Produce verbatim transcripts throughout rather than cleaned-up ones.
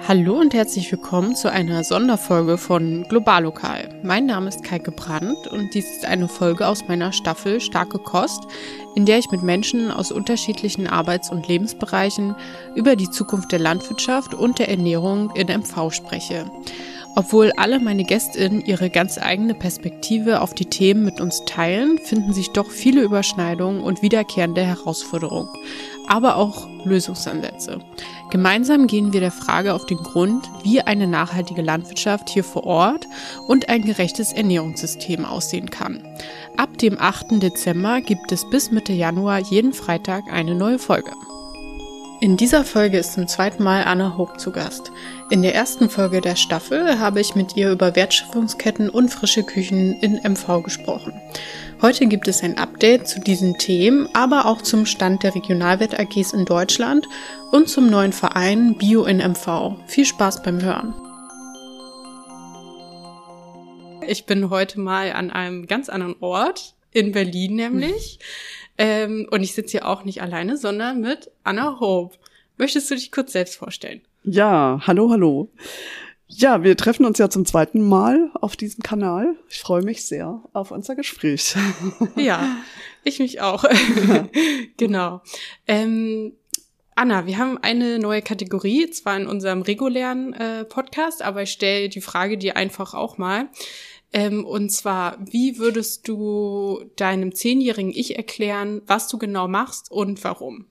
Hallo und herzlich willkommen zu einer Sonderfolge von Globallokal. Mein Name ist Kaike Brandt und dies ist eine Folge aus meiner Staffel Starke Kost, in der ich mit Menschen aus unterschiedlichen Arbeits- und Lebensbereichen über die Zukunft der Landwirtschaft und der Ernährung in M V spreche. Obwohl alle meine GästInnen ihre ganz eigene Perspektive auf die Themen mit uns teilen, finden sich doch viele Überschneidungen und wiederkehrende Herausforderungen, aber auch Lösungsansätze. Gemeinsam gehen wir der Frage auf den Grund, wie eine nachhaltige Landwirtschaft hier vor Ort und ein gerechtes Ernährungssystem aussehen kann. Ab dem achten Dezember gibt es bis Mitte Januar jeden Freitag eine neue Folge. In dieser Folge ist zum zweiten Mal Anna Hope zu Gast. In der ersten Folge der Staffel habe ich mit ihr über Wertschöpfungsketten und frische Küchen in M V gesprochen. Heute gibt es ein Update zu diesen Themen, aber auch zum Stand der Regionalwert A Gs in Deutschland und zum neuen Verein Bio in M V. Viel Spaß beim Hören. Ich bin heute mal an einem ganz anderen Ort, in Berlin nämlich. Ähm, und ich sitze hier auch nicht alleine, sondern mit Anna Hope. Möchtest du dich kurz selbst vorstellen? Ja, hallo, hallo. Ja, wir treffen uns ja zum zweiten Mal auf diesem Kanal. Ich freue mich sehr auf unser Gespräch. Ja, ich mich auch. Genau. Ähm, Anna, wir haben eine neue Kategorie, zwar in unserem regulären äh, Podcast, aber ich stelle die Frage dir einfach auch mal. Ähm, und zwar, wie würdest du deinem zehnjährigen Ich erklären, was du genau machst und warum?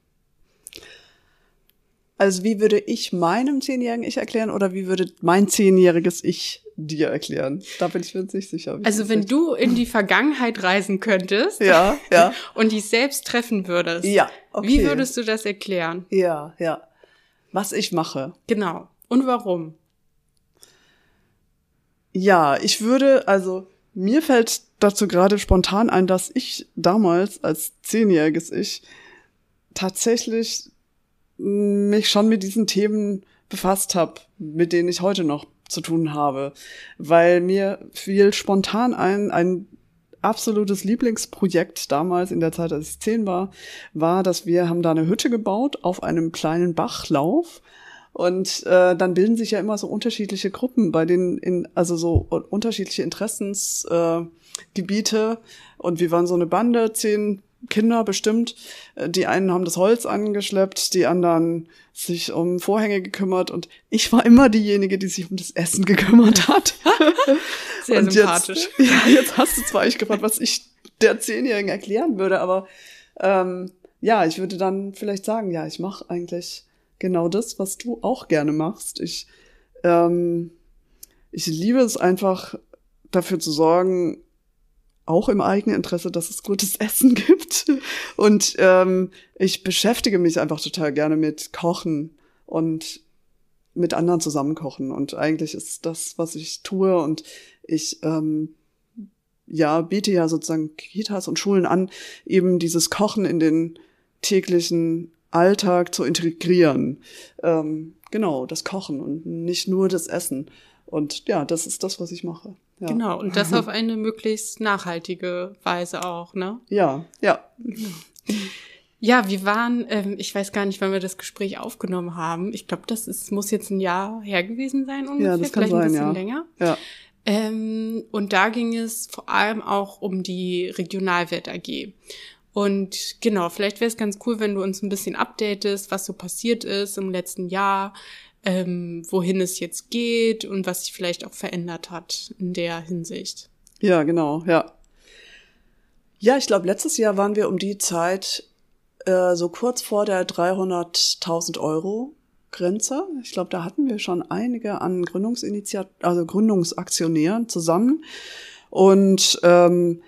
Also wie würde ich meinem zehnjährigen Ich erklären oder wie würde mein zehnjähriges Ich dir erklären? Da bin ich mir jetzt nicht sicher. Also wenn du in die Vergangenheit reisen könntest ja, ja. und dich selbst treffen würdest, ja, okay. Wie würdest du das erklären? Ja, ja. Was ich mache. Genau. Und warum? Ja, ich würde, also mir fällt dazu gerade spontan ein, dass ich damals als zehnjähriges Ich tatsächlich mich schon mit diesen Themen befasst habe, mit denen ich heute noch zu tun habe, weil mir fiel spontan ein, ein absolutes Lieblingsprojekt damals in der Zeit, als ich zehn war, war, dass wir haben da eine Hütte gebaut auf einem kleinen Bachlauf. Und äh, dann bilden sich ja immer so unterschiedliche Gruppen, bei denen in also so unterschiedliche Interessensgebiete. Äh, Gebiete. Und wir waren so eine Bande, zehn Kinder bestimmt. Die einen haben das Holz angeschleppt, die anderen sich um Vorhänge gekümmert. Und ich war immer diejenige, die sich um das Essen gekümmert hat. Sehr und sympathisch. Jetzt, ja, jetzt hast du zwar ich gefragt, was ich der Zehnjährigen erklären würde, aber ähm, ja, ich würde dann vielleicht sagen, ja, ich mache eigentlich genau das, was du auch gerne machst. Ich, ähm, ich liebe es einfach, dafür zu sorgen, auch im eigenen Interesse, dass es gutes Essen gibt. Und ähm, ich beschäftige mich einfach total gerne mit Kochen und mit anderen zusammen kochen. Und eigentlich ist das, was ich tue. Und ich ähm, ja biete ja sozusagen Kitas und Schulen an, eben dieses Kochen in den täglichen Alltag zu integrieren. Ähm, genau, das Kochen und nicht nur das Essen. Und ja, das ist das, was ich mache. Ja. Genau, und das auf eine möglichst nachhaltige Weise auch, ne? Ja, ja. Ja, wir waren, ähm, ich weiß gar nicht, wann wir das Gespräch aufgenommen haben. Ich glaube, das ist, muss jetzt ein Jahr her gewesen sein ungefähr, ja, das kann vielleicht sein, ein bisschen ja. länger. Ja. Ähm, und da ging es vor allem auch um die Regionalwert A G. Und genau, vielleicht wäre es ganz cool, wenn du uns ein bisschen updatest, was so passiert ist im letzten Jahr, ähm, wohin es jetzt geht und was sich vielleicht auch verändert hat in der Hinsicht. Ja, genau, ja. Ja, ich glaube, letztes Jahr waren wir um die Zeit äh, so kurz vor der dreihunderttausend Euro Grenze. Ich glaube, da hatten wir schon einige an Gründungsinitiat- also Gründungsaktionären zusammen. Und ähm,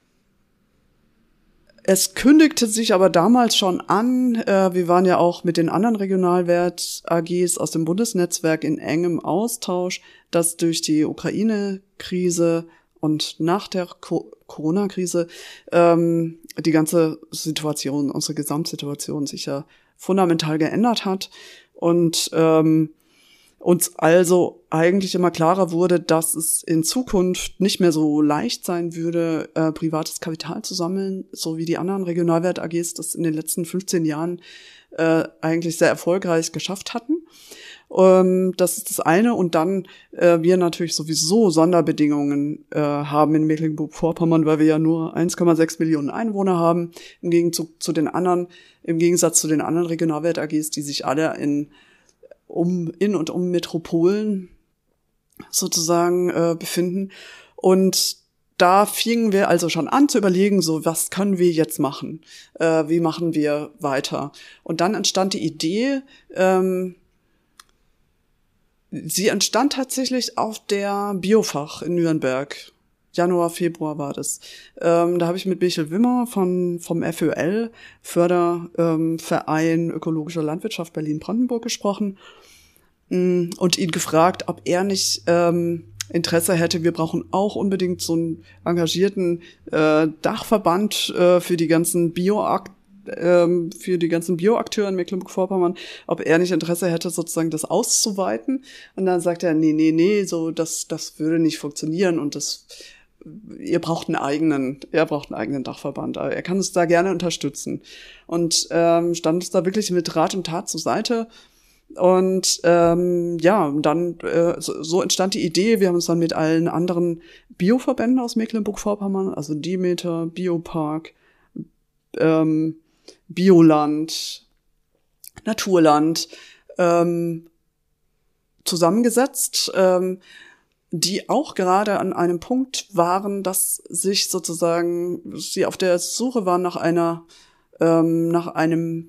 es kündigte sich aber damals schon an, äh, wir waren ja auch mit den anderen Regionalwert A Gs aus dem Bundesnetzwerk in engem Austausch, dass durch die Ukraine-Krise und nach der Co- Corona-Krise ähm, die ganze Situation, unsere Gesamtsituation sich ja fundamental geändert hat und ähm, uns also eigentlich immer klarer wurde, dass es in Zukunft nicht mehr so leicht sein würde, äh, privates Kapital zu sammeln, so wie die anderen Regionalwert A Gs das in den letzten fünfzehn Jahren äh, eigentlich sehr erfolgreich geschafft hatten. Ähm, das ist das eine. Und dann äh, wir natürlich sowieso Sonderbedingungen äh, haben in Mecklenburg-Vorpommern, weil wir ja nur eins Komma sechs Millionen Einwohner haben, im Gegenzug zu den anderen, im Gegensatz zu den anderen Regionalwert-A Gs, die sich alle in um in und um Metropolen sozusagen äh, befinden. Und da fingen wir also schon an zu überlegen, so was können wir jetzt machen? Äh, wie machen wir weiter? Und dann entstand die Idee, ähm, sie entstand tatsächlich auf der Biofach in Nürnberg. Januar, Februar war das. Ähm, da habe ich mit Michael Wimmer von vom F Ö L, Förderverein ähm, Ökologischer Landwirtschaft Berlin-Brandenburg, gesprochen mh, und ihn gefragt, ob er nicht ähm, Interesse hätte. Wir brauchen auch unbedingt so einen engagierten äh, Dachverband äh, für die ganzen Bioakt ähm, für die ganzen Bioakteure in Mecklenburg-Vorpommern, ob er nicht Interesse hätte, sozusagen das auszuweiten. Und dann sagt er, nee, nee, nee, so das das würde nicht funktionieren und das ihr braucht einen eigenen, er braucht einen eigenen Dachverband. Aber er kann uns da gerne unterstützen. Und ähm, stand uns da wirklich mit Rat und Tat zur Seite. Und ähm, ja, dann äh, so, so entstand die Idee. Wir haben uns dann mit allen anderen Bioverbänden aus Mecklenburg-Vorpommern, also Demeter, Biopark, ähm, Bioland, Naturland, ähm, zusammengesetzt, ähm, die auch gerade an einem Punkt waren, dass sich sozusagen sie auf der Suche waren nach einer, ähm, nach einem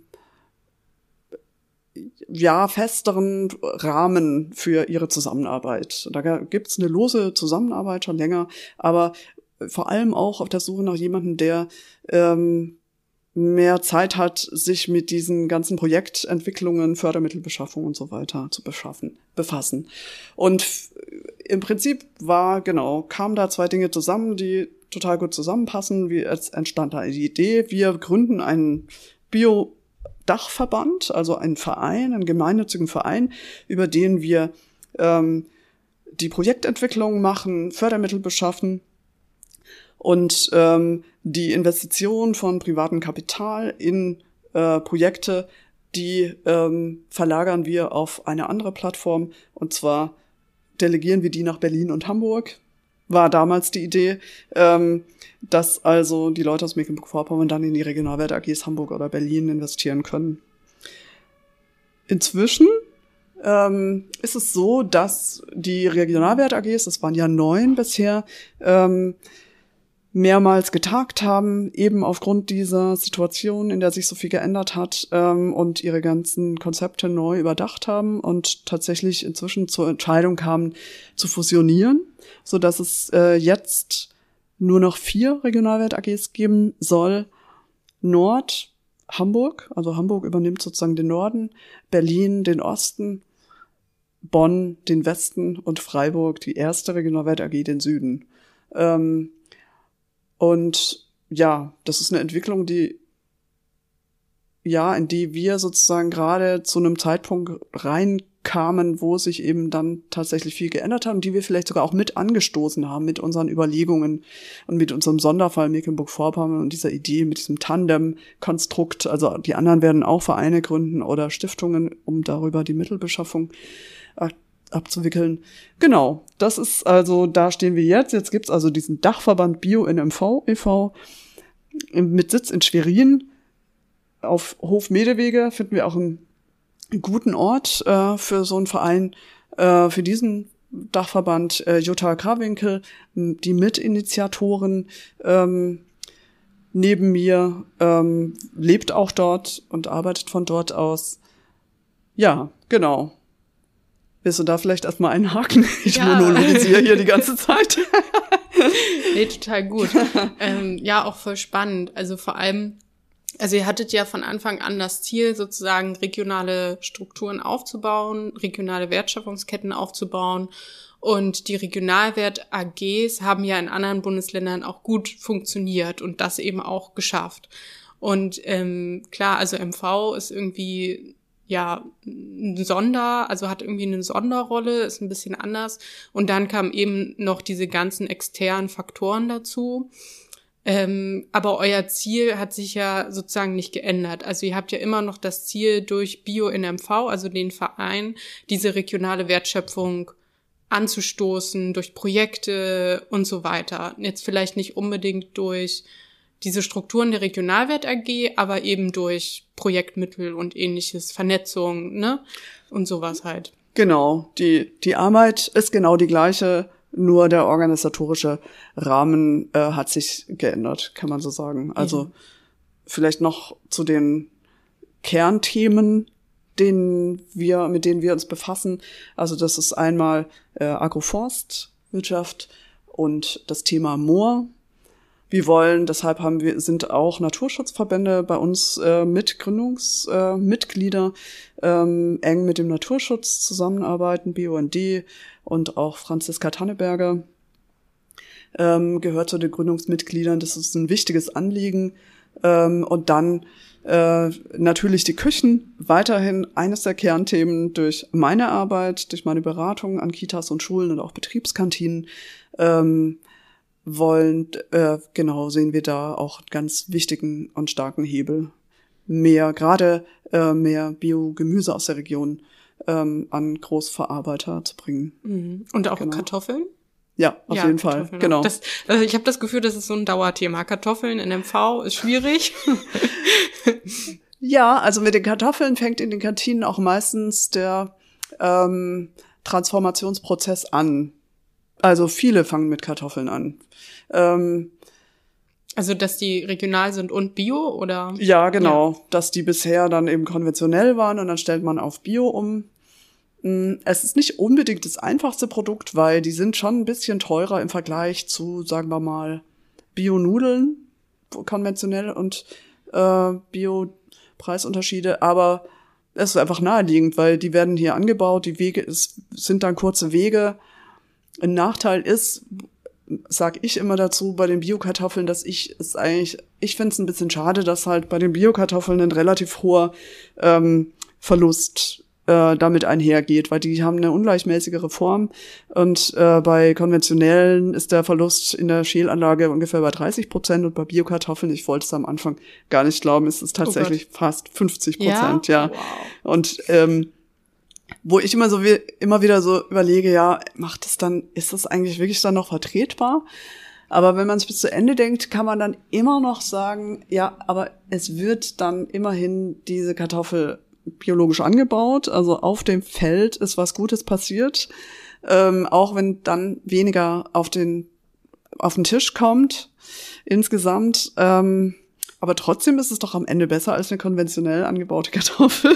ja, festeren Rahmen für ihre Zusammenarbeit. Da gibt's eine lose Zusammenarbeit schon länger, aber vor allem auch auf der Suche nach jemandem, der ähm, mehr Zeit hat, sich mit diesen ganzen Projektentwicklungen, Fördermittelbeschaffung und so weiter zu beschaffen, befassen. Und im Prinzip war, genau, kamen da zwei Dinge zusammen, die total gut zusammenpassen. Wie es entstand da die Idee, wir gründen einen Bio- Dachverband, also einen Verein, einen gemeinnützigen Verein, über den wir ähm, die Projektentwicklung machen, Fördermittel beschaffen und ähm, die Investition von privatem Kapital in äh, Projekte, die ähm, verlagern wir auf eine andere Plattform, und zwar delegieren wir die nach Berlin und Hamburg. War damals die Idee, ähm, dass also die Leute aus Mecklenburg-Vorpommern dann in die Regionalwert-A Gs Hamburg oder Berlin investieren können. Inzwischen ähm, ist es so, dass die Regionalwert-A Gs, das waren ja neun bisher, ähm, mehrmals getagt haben, eben aufgrund dieser Situation, in der sich so viel geändert hat, ähm, und ihre ganzen Konzepte neu überdacht haben und tatsächlich inzwischen zur Entscheidung kamen, zu fusionieren, so dass es äh, jetzt nur noch vier Regionalwert-A Gs geben soll. Nord, Hamburg, also Hamburg übernimmt sozusagen den Norden, Berlin den Osten, Bonn den Westen und Freiburg, die erste Regionalwert-A G, den Süden. Ähm, und ja, das ist eine Entwicklung, die ja, in die wir sozusagen gerade zu einem Zeitpunkt reinkamen, wo sich eben dann tatsächlich viel geändert haben, die wir vielleicht sogar auch mit angestoßen haben, mit unseren Überlegungen und mit unserem Sonderfall Mecklenburg-Vorpommern und dieser Idee mit diesem Tandem-Konstrukt. Also die anderen werden auch Vereine gründen oder Stiftungen, um darüber die Mittelbeschaffung abzuwickeln. Genau, das ist also, da stehen wir jetzt. Jetzt gibt's also diesen Dachverband Bio N M V e V mit Sitz in Schwerin. Auf Hof Medewege finden wir auch einen guten Ort äh, für so einen Verein, äh, für diesen Dachverband. Äh, Jutta Krawinkel, die Mitinitiatorin ähm, neben mir, ähm, lebt auch dort und arbeitet von dort aus. Ja, genau. Willst du da vielleicht erstmal einhaken? Ich ja. monologisiere hier die ganze Zeit. Nee, total gut. ähm, ja, auch voll spannend. Also vor allem, also ihr hattet ja von Anfang an das Ziel, sozusagen regionale Strukturen aufzubauen, regionale Wertschöpfungsketten aufzubauen. Und die Regionalwert-A Gs haben ja in anderen Bundesländern auch gut funktioniert und das eben auch geschafft. Und ähm, klar, also M V ist irgendwie ja ein Sonder, also hat irgendwie eine Sonderrolle, ist ein bisschen anders. Und dann kamen eben noch diese ganzen externen Faktoren dazu. Ähm, aber euer Ziel hat sich ja sozusagen nicht geändert. Also ihr habt ja immer noch das Ziel, durch Bio-N M V, also den Verein, diese regionale Wertschöpfung anzustoßen, durch Projekte und so weiter. Jetzt vielleicht nicht unbedingt durch diese Strukturen der Regionalwert A G, aber eben durch Projektmittel und ähnliches, Vernetzung, ne? Und sowas halt. Genau, die die Arbeit ist genau die gleiche, nur der organisatorische Rahmen äh, hat sich geändert, kann man so sagen. Also mhm. vielleicht noch zu den Kernthemen, denen wir, mit denen wir uns befassen. Also das ist einmal äh, Agroforstwirtschaft und das Thema Moor. Wir wollen, deshalb haben wir, sind auch Naturschutzverbände bei uns äh, Mitgründungsmitglieder, äh, ähm, eng mit dem Naturschutz zusammenarbeiten, B U N D und auch Franziska Tanneberger ähm, gehört zu den Gründungsmitgliedern. Das ist ein wichtiges Anliegen. Ähm, und dann äh, natürlich die Küchen, weiterhin eines der Kernthemen durch meine Arbeit, durch meine Beratung an Kitas und Schulen und auch Betriebskantinen. Ähm, wollen, äh, genau, sehen wir da auch einen ganz wichtigen und starken Hebel. Mehr, gerade äh, mehr Biogemüse aus der Region ähm, an Großverarbeiter zu bringen. Mhm. Und auch genau. Kartoffeln? Ja, auf ja, jeden Fall, genau. Das, also ich habe das Gefühl, das ist so ein Dauerthema. Kartoffeln, N M V ist schwierig. Ja, also mit den Kartoffeln fängt in den Kantinen auch meistens der ähm, Transformationsprozess an. Also viele fangen mit Kartoffeln an. Ähm, also, dass die regional sind und Bio, oder? Ja, genau. Ja. Dass die bisher dann eben konventionell waren und dann stellt man auf Bio um. Es ist nicht unbedingt das einfachste Produkt, weil die sind schon ein bisschen teurer im Vergleich zu, sagen wir mal, Bio-Nudeln, konventionell und äh, Bio-Preisunterschiede. Aber es ist einfach naheliegend, weil die werden hier angebaut, die Wege es sind dann kurze Wege. Ein Nachteil ist, sag ich immer dazu, bei den Bio-Kartoffeln, dass ich es eigentlich, ich finde es ein bisschen schade, dass halt bei den Bio-Kartoffeln ein relativ hoher ähm, Verlust äh, damit einhergeht, weil die haben eine ungleichmäßigere Form und äh, bei konventionellen ist der Verlust in der Schälanlage ungefähr bei dreißig Prozent und bei Bio-Kartoffeln, ich wollte es am Anfang gar nicht glauben, ist es tatsächlich oh fast fünfzig Prozent, ja. ja. Wow. Und ähm, wo ich immer so wie, immer wieder so überlege, ja, macht es dann, ist das eigentlich wirklich dann noch vertretbar? Aber wenn man es bis zu Ende denkt, kann man dann immer noch sagen, ja, aber es wird dann immerhin diese Kartoffel biologisch angebaut, also auf dem Feld ist was Gutes passiert, ähm, auch wenn dann weniger auf den auf den Tisch kommt insgesamt. Ähm, aber trotzdem ist es doch am Ende besser als eine konventionell angebaute Kartoffel.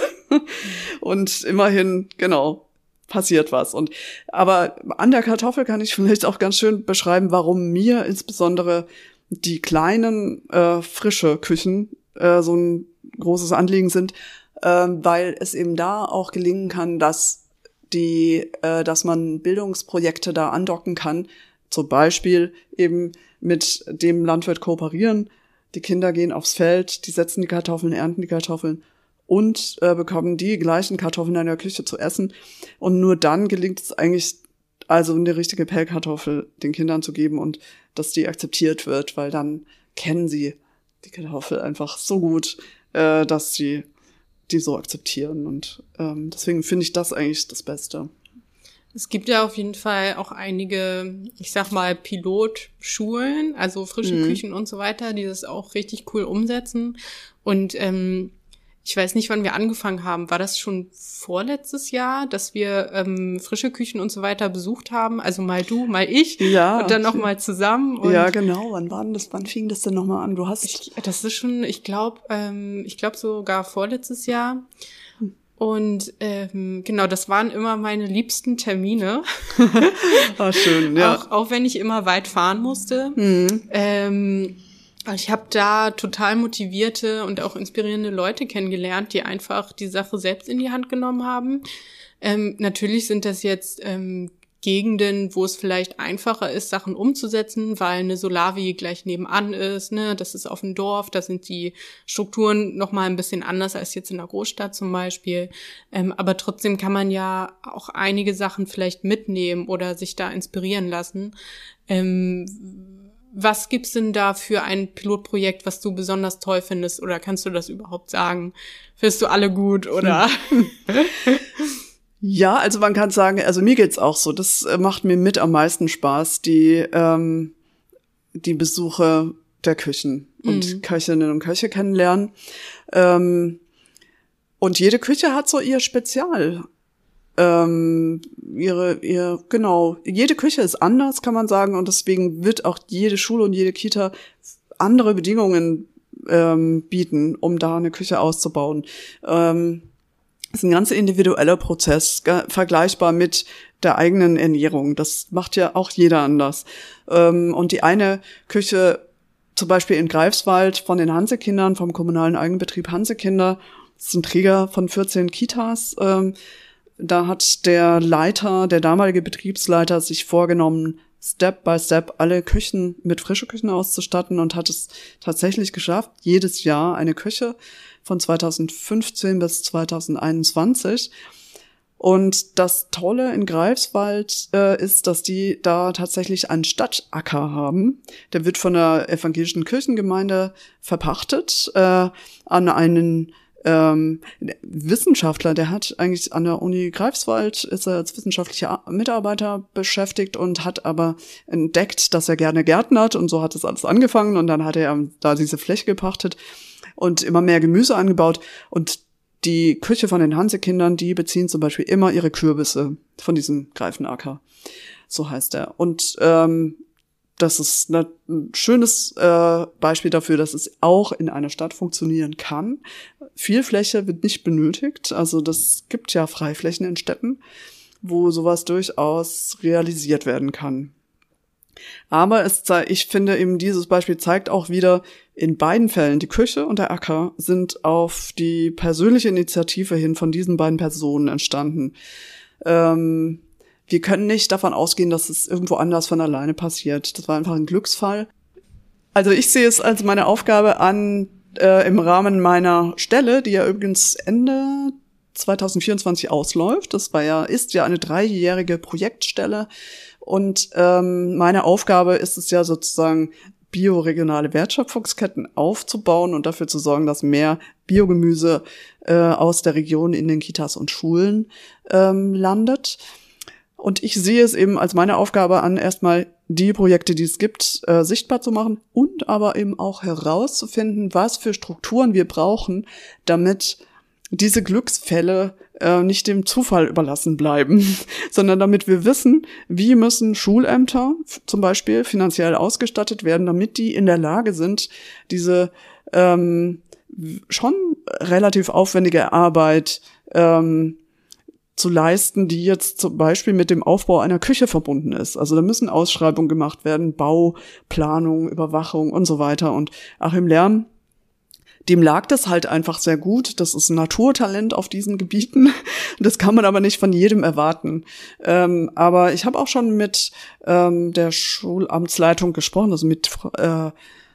Und immerhin, genau, passiert was. Und aber an der Kartoffel kann ich vielleicht auch ganz schön beschreiben, warum mir insbesondere die kleinen äh, frische Küchen äh, so ein großes Anliegen sind, äh, weil es eben da auch gelingen kann, dass die, äh, dass man Bildungsprojekte da andocken kann, zum Beispiel eben mit dem Landwirt kooperieren. Die Kinder gehen aufs Feld, die setzen die Kartoffeln, ernten die Kartoffeln und äh, bekommen die gleichen Kartoffeln in der Küche zu essen. Und nur dann gelingt es eigentlich, also eine richtige Pellkartoffel den Kindern zu geben und dass die akzeptiert wird, weil dann kennen sie die Kartoffel einfach so gut, äh, dass sie die so akzeptieren. Und ähm, deswegen finde ich das eigentlich das Beste. Es gibt ja auf jeden Fall auch einige, ich sag mal, Pilotschulen, also frische mhm. Küchen und so weiter, die das auch richtig cool umsetzen. Und ähm, ich weiß nicht, wann wir angefangen haben. War das schon vorletztes Jahr, dass wir ähm, frische Küchen und so weiter besucht haben? Also mal du, mal ich ja, und dann noch mal zusammen. Und ja, genau. Wann war denn das? Wann fing das denn noch mal an? Du hast ich, das ist schon, ich glaube, ähm, ich glaube sogar vorletztes Jahr. Und ähm, genau, das waren immer meine liebsten Termine. Ah, schön, ja. Auch, auch wenn ich immer weit fahren musste. Mhm. Ähm, ich habe da total motivierte und auch inspirierende Leute kennengelernt, die einfach die Sache selbst in die Hand genommen haben. Ähm, natürlich sind das jetzt ähm, Gegenden, wo es vielleicht einfacher ist, Sachen umzusetzen, weil eine Solavi gleich nebenan ist, ne, das ist auf dem Dorf, da sind die Strukturen noch mal ein bisschen anders als jetzt in der Großstadt zum Beispiel, ähm, aber trotzdem kann man ja auch einige Sachen vielleicht mitnehmen oder sich da inspirieren lassen. Ähm, was gibt's denn da für ein Pilotprojekt, was du besonders toll findest? Oder kannst du das überhaupt sagen? Findest du alle gut, oder? Ja, also man kann sagen, also mir geht's auch so. Das macht mir mit am meisten Spaß, die ähm, die Besuche der Küchen und mhm. Köchinnen und Köche kennenlernen. Ähm, und jede Küche hat so ihr Spezial. Ähm, ihre, ihr, genau, jede Küche ist anders, kann man sagen, und deswegen wird auch jede Schule und jede Kita andere Bedingungen ähm, bieten, um da eine Küche auszubauen. Ähm, das ist ein ganz individueller Prozess, ge- vergleichbar mit der eigenen Ernährung. Das macht ja auch jeder anders. Ähm, und die eine Küche, zum Beispiel in Greifswald von den Hansekindern, vom kommunalen Eigenbetrieb Hansekinder, das ist ein Träger von vierzehn Kitas, ähm, da hat der Leiter, der damalige Betriebsleiter, sich vorgenommen, Step by Step alle Küchen mit frische Küchen auszustatten und hat es tatsächlich geschafft, jedes Jahr eine Küche von zweitausendfünfzehn bis zweitausendeinundzwanzig. Und das Tolle in Greifswald äh, ist, dass die da tatsächlich einen Stadtacker haben. Der wird von der evangelischen Kirchengemeinde verpachtet äh, an einen Ähm, Wissenschaftler, der hat eigentlich an der Uni Greifswald, ist er als wissenschaftlicher Mitarbeiter beschäftigt und hat aber entdeckt, dass er gerne gärtnert, und so hat es alles angefangen, und dann hat er da diese Fläche gepachtet und immer mehr Gemüse angebaut, und die Küche von den Hansekindern, die beziehen zum Beispiel immer ihre Kürbisse von diesem Greifenacker, so heißt er. Und ähm, das ist ein schönes äh, Beispiel dafür, dass es auch in einer Stadt funktionieren kann. Viel Fläche wird nicht benötigt. Also das gibt ja Freiflächen in Städten, wo sowas durchaus realisiert werden kann. Aber es ze- ich finde eben, dieses Beispiel zeigt auch wieder, in beiden Fällen, die Küche und der Acker sind auf die persönliche Initiative hin von diesen beiden Personen entstanden. Ähm, Wir können nicht davon ausgehen, dass es irgendwo anders von alleine passiert. Das war einfach ein Glücksfall. Also ich sehe es als meine Aufgabe an, äh, im Rahmen meiner Stelle, die ja übrigens Ende zweitausendvierundzwanzig ausläuft. Das war ja, ist ja eine dreijährige Projektstelle. Und ähm, meine Aufgabe ist es ja sozusagen, bioregionale Wertschöpfungsketten aufzubauen und dafür zu sorgen, dass mehr Biogemüse äh, aus der Region in den Kitas und Schulen ähm, landet. Und ich sehe es eben als meine Aufgabe an, erstmal die Projekte, die es gibt, äh, sichtbar zu machen und aber eben auch herauszufinden, was für Strukturen wir brauchen, damit diese Glücksfälle äh, nicht dem Zufall überlassen bleiben, sondern damit wir wissen, wie müssen Schulämter f- zum Beispiel finanziell ausgestattet werden, damit die in der Lage sind, diese ähm, schon relativ aufwendige Arbeit ähm, zu leisten, die jetzt zum Beispiel mit dem Aufbau einer Küche verbunden ist. Also da müssen Ausschreibungen gemacht werden, Bau, Planung, Überwachung und so weiter. Und Achim Lärm, dem lag das halt einfach sehr gut. Das ist ein Naturtalent auf diesen Gebieten. Das kann man aber nicht von jedem erwarten. Ähm, aber ich habe auch schon mit ähm, der Schulamtsleitung gesprochen, also mit, äh,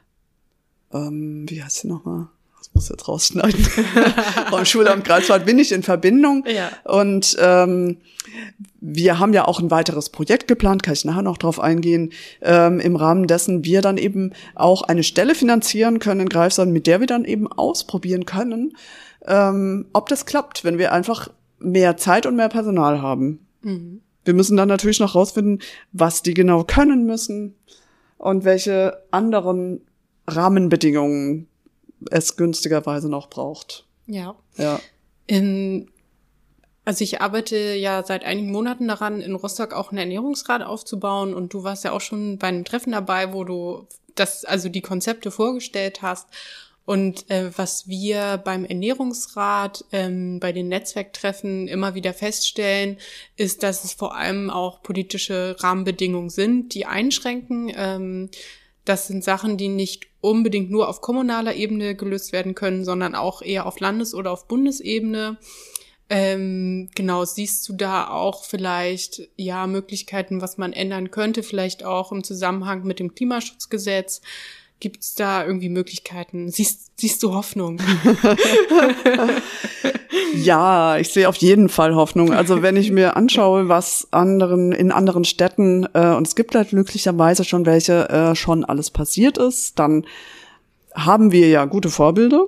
ähm, wie heißt sie nochmal? Muss jetzt rausschneiden. Vom Schulamt Greifswald bin ich in Verbindung. Ja. Und ähm, wir haben ja auch ein weiteres Projekt geplant, kann ich nachher noch drauf eingehen, ähm, im Rahmen dessen wir dann eben auch eine Stelle finanzieren können in Greifswald, mit der wir dann eben ausprobieren können, ähm, ob das klappt, wenn wir einfach mehr Zeit und mehr Personal haben. Mhm. Wir müssen dann natürlich noch rausfinden, was die genau können müssen und welche anderen Rahmenbedingungen es günstigerweise noch braucht. Ja. Ja. In, also ich arbeite ja seit einigen Monaten daran, in Rostock auch einen Ernährungsrat aufzubauen, und du warst ja auch schon bei einem Treffen dabei, wo du das, also die Konzepte vorgestellt hast. Und äh, was wir beim Ernährungsrat, ähm, bei den Netzwerktreffen immer wieder feststellen, ist, dass es vor allem auch politische Rahmenbedingungen sind, die einschränken. Ähm, Das sind Sachen, die nicht unbedingt nur auf kommunaler Ebene gelöst werden können, sondern auch eher auf Landes- oder auf Bundesebene. Ähm, genau, siehst du da auch vielleicht, ja, Möglichkeiten, was man ändern könnte, vielleicht auch im Zusammenhang mit dem Klimaschutzgesetz, Gibt's da irgendwie Möglichkeiten? Siehst, siehst du Hoffnung? Ja, ich sehe auf jeden Fall Hoffnung. Also wenn ich mir anschaue, was anderen in anderen Städten, äh, und es gibt halt glücklicherweise schon welche, äh, schon alles passiert ist, dann haben wir ja gute Vorbilder.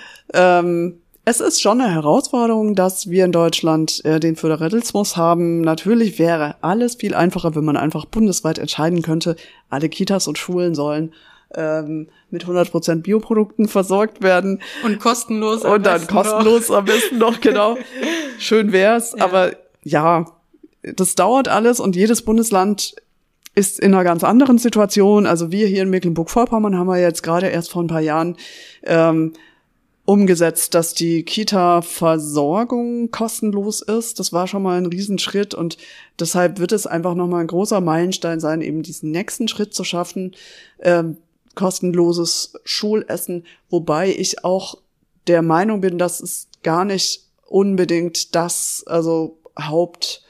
Ähm, es ist schon eine Herausforderung, dass wir in Deutschland äh, den Föderalismus haben. Natürlich wäre alles viel einfacher, wenn man einfach bundesweit entscheiden könnte, alle Kitas und Schulen sollen ähm, mit hundert Prozent Bioprodukten versorgt werden. Und kostenlos am Und dann kostenlos noch. am besten noch, genau. Schön wär's. Ja. Aber ja, das dauert alles und jedes Bundesland ist in einer ganz anderen Situation. Also wir hier in Mecklenburg-Vorpommern haben wir jetzt gerade erst vor ein paar Jahren ähm, umgesetzt, dass die Kita-Versorgung kostenlos ist. Das war schon mal ein Riesenschritt und deshalb wird es einfach nochmal ein großer Meilenstein sein, eben diesen nächsten Schritt zu schaffen, ähm, kostenloses Schulessen, wobei ich auch der Meinung bin, dass es gar nicht unbedingt das, also Haupt,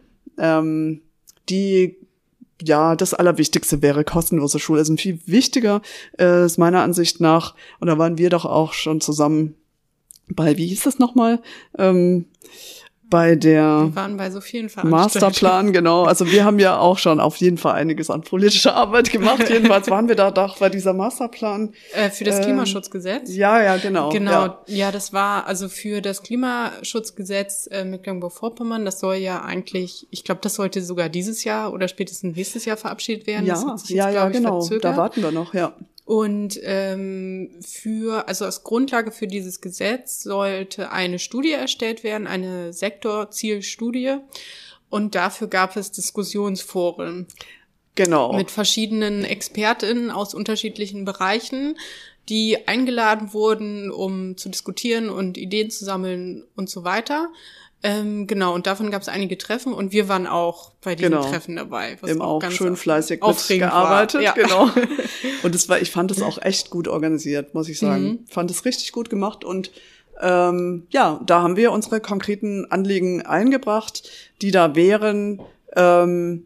ähm, die ja, das Allerwichtigste wäre kostenlose Schulessen. Viel wichtiger äh, ist meiner Ansicht nach, und da waren wir doch auch schon zusammen bei, wie hieß das nochmal, ähm, bei der wir waren bei so vielen Veranstaltungen. Masterplan, genau. Also wir haben ja auch schon auf jeden Fall einiges an politischer Arbeit gemacht. Jedenfalls waren wir da doch bei dieser Masterplan. Äh, für das Klimaschutzgesetz? Ähm, ja, ja, genau. Genau, ja. ja, das war also für das Klimaschutzgesetz äh, Mecklenburg-Vorpommern. Das soll ja eigentlich, ich glaube, das sollte sogar dieses Jahr oder spätestens nächstes Jahr verabschiedet werden. Ja, das hat sich jetzt, ja, ja, ich, genau. verzögert. Da warten wir noch, ja. Und ähm, für, also als Grundlage für dieses Gesetz sollte eine Studie erstellt werden, eine Sektorzielstudie. Und dafür gab es Diskussionsforen. Genau. Mit verschiedenen ExpertInnen aus unterschiedlichen Bereichen, die eingeladen wurden, um zu diskutieren und Ideen zu sammeln und so weiter. Ähm, genau, und davon gab es einige Treffen und wir waren auch bei diesen genau. Treffen dabei. Was Eben auch, auch ganz schön fleißig mitgearbeitet, ja. genau. Und es war, ich fand es auch echt gut organisiert, muss ich sagen. Mhm. Fand es richtig gut gemacht und ähm, ja, da haben wir unsere konkreten Anliegen eingebracht, die da wären ähm,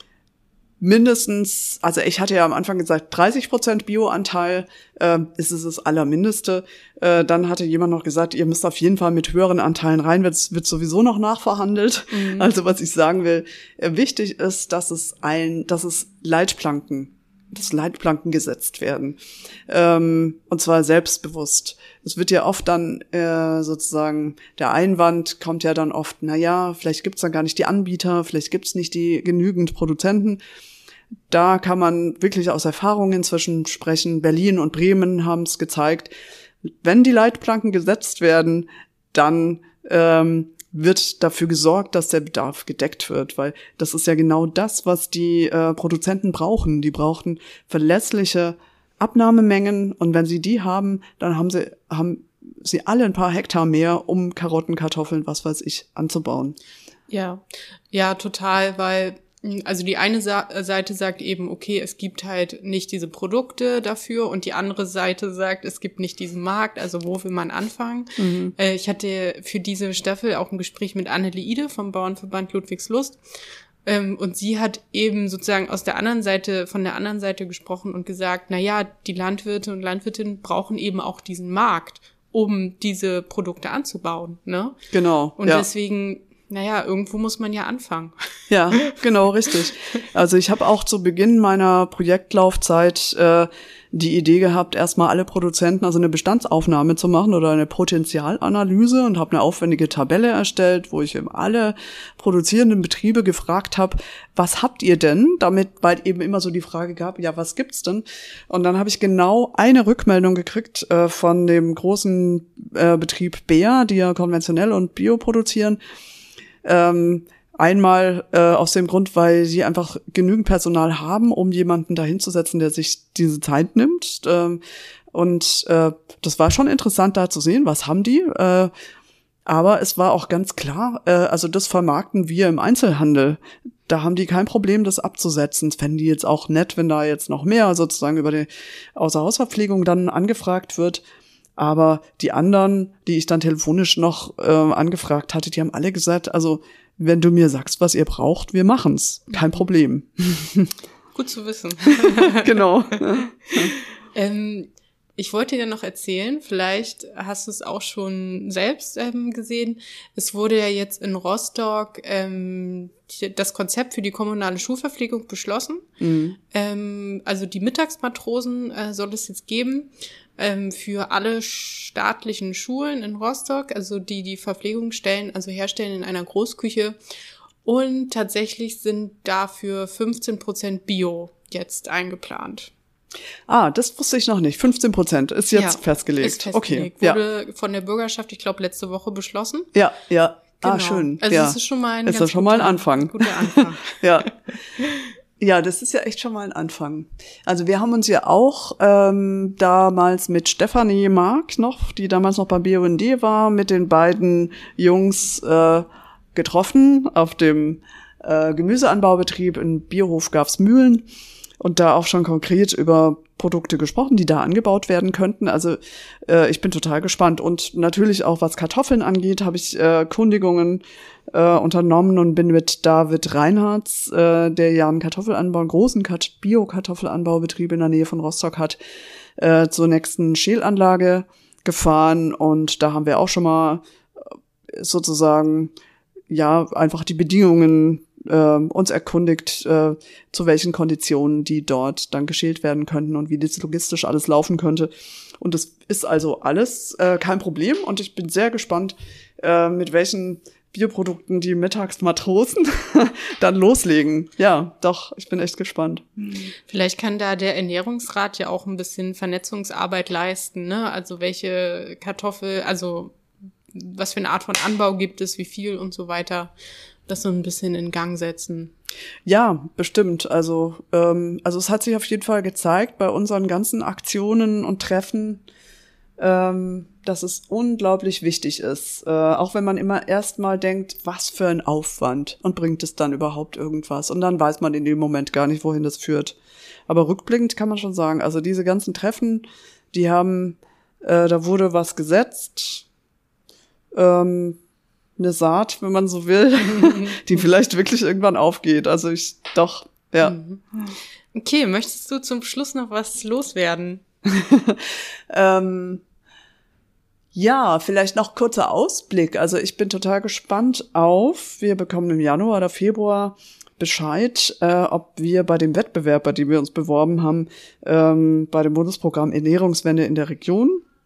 mindestens, also ich hatte ja am Anfang gesagt, dreißig Prozent Bioanteil äh, ist es das Allermindeste. Äh, dann hatte jemand noch gesagt, ihr müsst auf jeden Fall mit höheren Anteilen rein, wird, wird sowieso noch nachverhandelt. Mhm. Also was ich sagen will, äh, wichtig ist, dass es ein, dass es Leitplanken, dass Leitplanken gesetzt werden. Ähm, und zwar selbstbewusst. Es wird ja oft dann äh, sozusagen, der Einwand kommt ja dann oft, na ja, vielleicht gibt's dann gar nicht die Anbieter, vielleicht gibt's nicht die genügend Produzenten. Da kann man wirklich aus Erfahrung inzwischen sprechen. Berlin und Bremen haben es gezeigt. Wenn die Leitplanken gesetzt werden, dann ähm, wird dafür gesorgt, dass der Bedarf gedeckt wird, weil das ist ja genau das, was die äh, Produzenten brauchen. Die brauchen verlässliche Abnahmemengen und wenn sie die haben, dann haben sie haben sie alle ein paar Hektar mehr, um Karotten, Kartoffeln, was weiß ich, anzubauen. Ja, ja, total, weil also die eine Sa- Seite sagt eben, okay, es gibt halt nicht diese Produkte dafür und die andere Seite sagt, es gibt nicht diesen Markt, also wo will man anfangen? Mhm. Äh, ich hatte für diese Staffel auch ein Gespräch mit Annelie Ide vom Bauernverband Ludwigslust ähm, und sie hat eben sozusagen aus der anderen Seite, von der anderen Seite gesprochen und gesagt, na ja, die Landwirte und Landwirtinnen brauchen eben auch diesen Markt, um diese Produkte anzubauen, ne? Genau. Und ja. deswegen naja, irgendwo muss man ja anfangen. Ja, genau, richtig. Also ich habe auch zu Beginn meiner Projektlaufzeit äh, die Idee gehabt, erstmal alle Produzenten, also eine Bestandsaufnahme zu machen oder eine Potenzialanalyse und habe eine aufwendige Tabelle erstellt, wo ich eben alle produzierenden Betriebe gefragt habe, was habt ihr denn? Damit, weil eben immer so die Frage gab, ja, was gibt's denn? Und dann habe ich genau eine Rückmeldung gekriegt äh, von dem großen äh, Betrieb Bär, die ja konventionell und bio produzieren. Ähm, einmal äh, aus dem Grund, weil sie einfach genügend Personal haben, um jemanden dahinzusetzen, der sich diese Zeit nimmt. Ähm, und äh, das war schon interessant, da zu sehen, was haben die. Äh, aber es war auch ganz klar, äh, also das vermarkten wir im Einzelhandel. Da haben die kein Problem, das abzusetzen. Das fänden die jetzt auch nett, wenn da jetzt noch mehr sozusagen über die Außerhausverpflegung dann angefragt wird. Aber die anderen, die ich dann telefonisch noch äh, angefragt hatte, die haben alle gesagt, also wenn du mir sagst, was ihr braucht, wir machen's. Kein Problem. Gut zu wissen. Genau. Ähm, ich wollte dir noch erzählen, vielleicht hast du es auch schon selbst ähm, gesehen. Es wurde ja jetzt in Rostock ähm, das Konzept für die kommunale Schulverpflegung beschlossen. Mhm. Ähm, also die Mittagsmatrosen äh, soll es jetzt geben ähm, für alle staatlichen Schulen in Rostock, also die die Verpflegung stellen, also herstellen in einer Großküche. Und tatsächlich sind dafür fünfzehn Prozent Bio jetzt eingeplant. Ah, das wusste ich noch nicht. fünfzehn Prozent ist jetzt ja, festgelegt. Ist festgelegt. Okay. Wurde ja. von der Bürgerschaft, ich glaube, letzte Woche beschlossen. Ja, ja. Genau. Ah, schön. Also ja. das ist schon mal ein, ist ganz schon guter, mal ein Anfang. guter Anfang. ja. Ja, das ist ja echt schon mal ein Anfang. Also wir haben uns ja auch ähm, damals mit Stefanie Mark noch, die damals noch beim B U N D war, mit den beiden Jungs äh, getroffen auf dem äh, Gemüseanbaubetrieb in Bierhof Gafsmühlen und da auch schon konkret über Produkte gesprochen, die da angebaut werden könnten. Also äh, ich bin total gespannt. Und natürlich auch, was Kartoffeln angeht, habe ich äh, Kundigungen äh, unternommen und bin mit David Reinhardt, äh, der ja einen Kartoffelanbau, einen großen Kat- Bio-Kartoffelanbaubetrieb in der Nähe von Rostock hat, äh, zur nächsten Schälanlage gefahren. Und da haben wir auch schon mal äh, sozusagen ja einfach die Bedingungen äh, uns erkundigt, äh, zu welchen Konditionen die dort dann geschält werden könnten und wie das logistisch alles laufen könnte. Und das ist also alles äh, kein Problem. Und ich bin sehr gespannt, äh, mit welchen Bioprodukten die Mittagsmatrosen dann loslegen. Ja, doch, ich bin echt gespannt. Vielleicht kann da der Ernährungsrat ja auch ein bisschen Vernetzungsarbeit leisten, ne? Also welche Kartoffel, also was für eine Art von Anbau gibt es, wie viel und so weiter, das so ein bisschen in Gang setzen. Ja, bestimmt. Also, ähm, also es hat sich auf jeden Fall gezeigt bei unseren ganzen Aktionen und Treffen, ähm, dass es unglaublich wichtig ist. Äh, auch wenn man immer erstmal denkt, was für ein Aufwand und bringt es dann überhaupt irgendwas? Und dann weiß man in dem Moment gar nicht, wohin das führt. Aber rückblickend kann man schon sagen, also diese ganzen Treffen, die haben, äh, da wurde was gesetzt, ähm, eine Saat, wenn man so will, die vielleicht wirklich irgendwann aufgeht. Also ich, doch, ja. Okay, möchtest du zum Schluss noch was loswerden? ähm, ja, vielleicht noch kurzer Ausblick. Also ich bin total gespannt auf, wir bekommen im Januar oder Februar Bescheid, äh, ob wir bei dem Wettbewerb, bei dem wir uns beworben haben, ähm, bei dem Bundesprogramm Ernährungswende in der Region,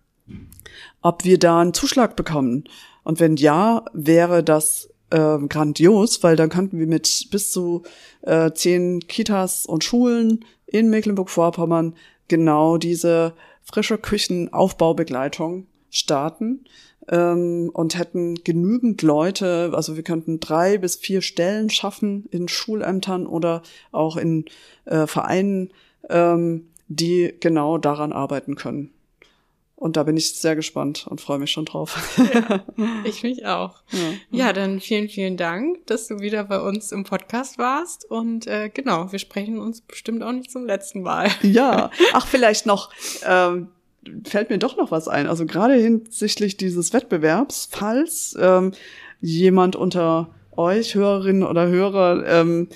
ob wir da einen Zuschlag bekommen. Und wenn ja, wäre das äh, grandios, weil dann könnten wir mit bis zu äh, zehn Kitas und Schulen in Mecklenburg-Vorpommern genau diese frische Küchenaufbaubegleitung starten ähm, und hätten genügend Leute, also wir könnten drei bis vier Stellen schaffen in Schulämtern oder auch in äh, Vereinen, ähm, die genau daran arbeiten können. Und da bin ich sehr gespannt und freue mich schon drauf. Ja, ich mich auch. Ja. ja, dann vielen, vielen Dank, dass du wieder bei uns im Podcast warst. Und äh, genau, wir sprechen uns bestimmt auch nicht zum letzten Mal. Ja, ach, vielleicht noch, ähm, fällt mir doch noch was ein. Also gerade hinsichtlich dieses Wettbewerbs, falls ähm, jemand unter euch, Hörerinnen oder Hörer, ähm,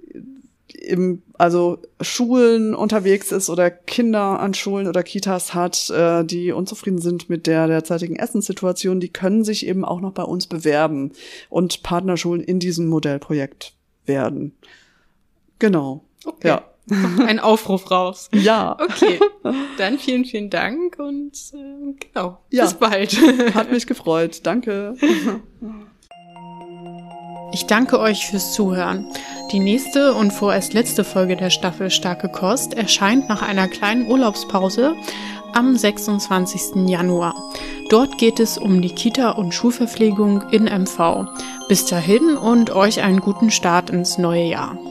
im, also Schulen unterwegs ist oder Kinder an Schulen oder Kitas hat, äh, die unzufrieden sind mit der derzeitigen Essenssituation, die können sich eben auch noch bei uns bewerben und Partnerschulen in diesem Modellprojekt werden. Genau. Okay. Ja. Ein Aufruf raus. Ja. Okay. Dann vielen, vielen Dank und äh, genau. Ja. Bis bald. Hat mich gefreut. Danke. Ich danke euch fürs Zuhören. Die nächste und vorerst letzte Folge der Staffel Starke Kost erscheint nach einer kleinen Urlaubspause am sechsundzwanzigsten Januar. Dort geht es um die Kita- und Schulverpflegung in M V. Bis dahin und euch einen guten Start ins neue Jahr.